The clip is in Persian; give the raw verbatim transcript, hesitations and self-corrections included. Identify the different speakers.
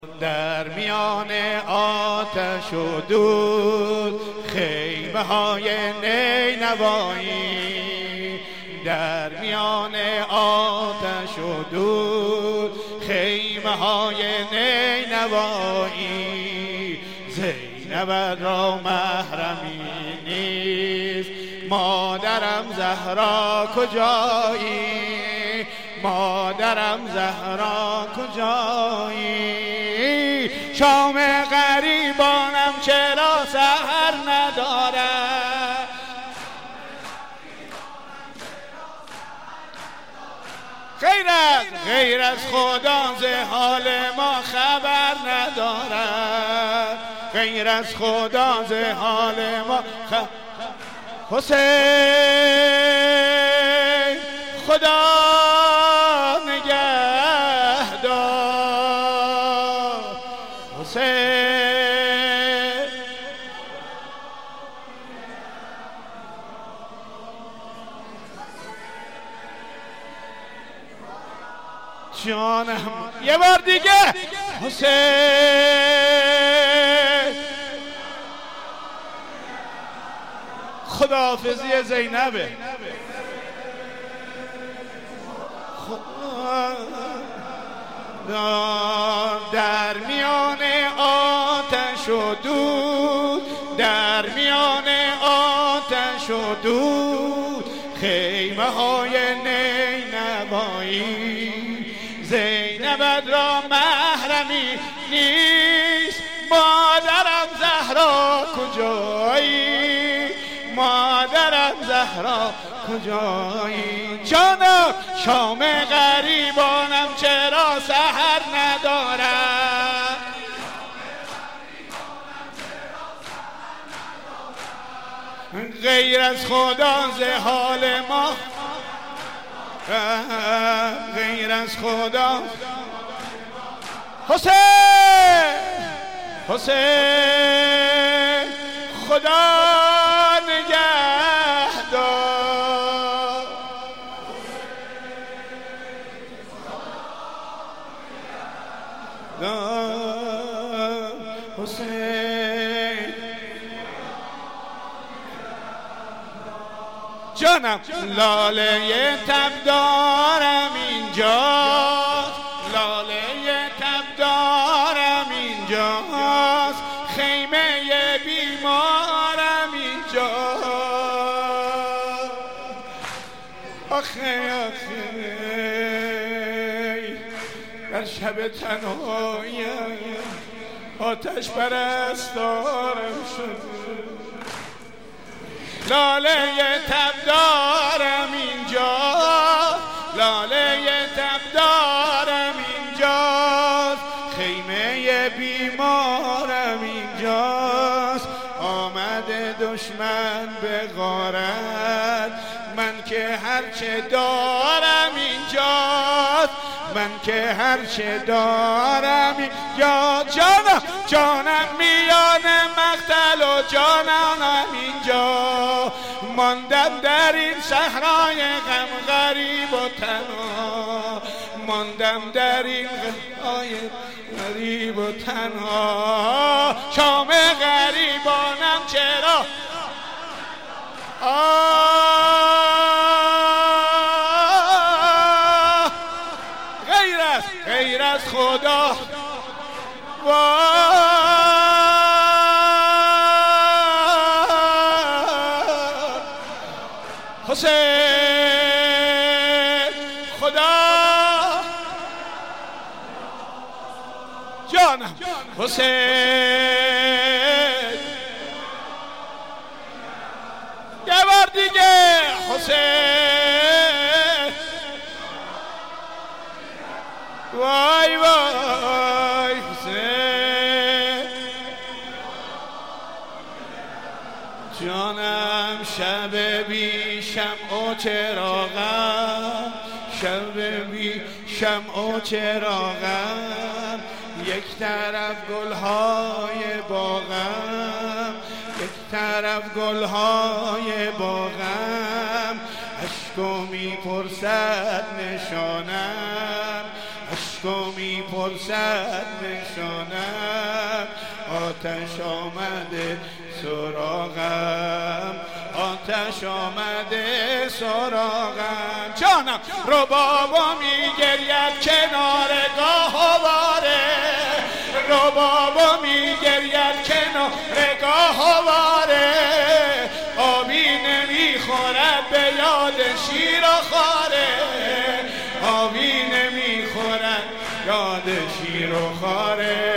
Speaker 1: در میان آتش و دود خیمه های نینوایی، در میان آتش و دود خیمه های نینوایی. زینب را محرمی نیست، مادرم زهرا کجایی؟ مادرم زهرا کجایی؟ شام غریبانم چرا سحر ندارد؟ غیر از غیر از خدا ز حال ما خبر ندارد، غیر از خدا ز حال ما خبر. حسین خدا نگهدار، حسین جانم یه بار دیگه. حسین خداحافظی زینبه. در میان آتش و دود، در میان آتش و دود خیمه های نینوایی. زینب را محرمی نیست، مادرم زهرا کجایی؟ مادرم زهرا کجایی؟ جانم شام غریبانم چرا سحر ندارد؟ غیر از خدا ز حال ما، غیر از خدا. حسین حسین خدا نگهدار، حسین جانم. لاله تب دارم اینجاست، لاله تب دارم اینجاست، خیمه بیمارم اینجاست. آخه آخه در شب تنهاییم آتش پرستارم شده. لاله تب دارم اینجا، لاله تب دارم اینجاست، خیمه بیمارم اینجاست. آمده دشمن به غارت، من که هرچه دارم اینجاست، من که هرچه دارم یا جانم جانم میان مقتل و جانانم اینجا. ماندم در این صحرای غم غریب و تنها، ماندم در این غم غریب و تنها. شام غریبانم چرا آه غیر از غیر از خدا. حسین خدا جانم. حسین یه بار دیگه. حسین وای وای حسین جانم. شب بی شمع و چراغم، شب بی شمع و چراغم، یک طرف گلهای باغم، یک طرف گلهای باغم. اشکو می پرسد نشانم، تو می پرسد نشانم، آتش آمده سراغم، آتش آمده سراغم. جانم ربابا می گرید کنار گاهواره، ربابا می گرید کنار گاهواره، آبی نمی خورد به یاد شیر و خاره، آبی نمی خورد یاد شیر و خاره.